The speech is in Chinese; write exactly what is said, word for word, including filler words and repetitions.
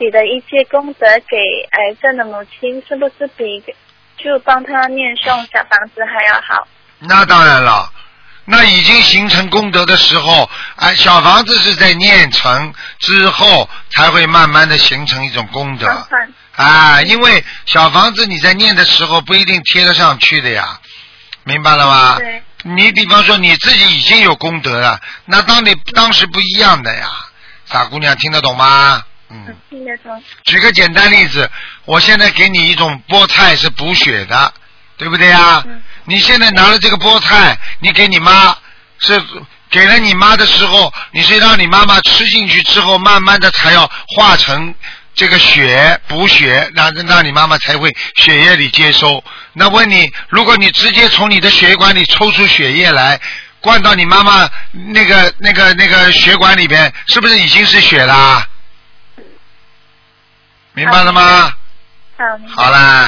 己的一切功德给癌症的母亲，是不是比就帮他念诵小房子还要好？ 那当然了，那已经形成功德的时候，哎，小房子是在念成之后才会慢慢的形成一种功德。啊，因为小房子你在念的时候不一定贴得上去的呀，明白了吗？ 对。 你比方说你自己已经有功德了，那当你当时不一样的呀，傻姑娘听得懂吗？嗯。 听得懂。 举个简单例子，我现在给你一种菠菜是补血的，对不对呀？嗯。你现在拿了这个菠菜，你给你妈是给了你妈的时候，你是让你妈妈吃进去之后，慢慢的才要化成这个血补血，让让你妈妈才会血液里接收。那问你，如果你直接从你的血管里抽出血液来，灌到你妈妈那个那个那个血管里边，是不是已经是血啦？明白了吗？ 好， 好啦。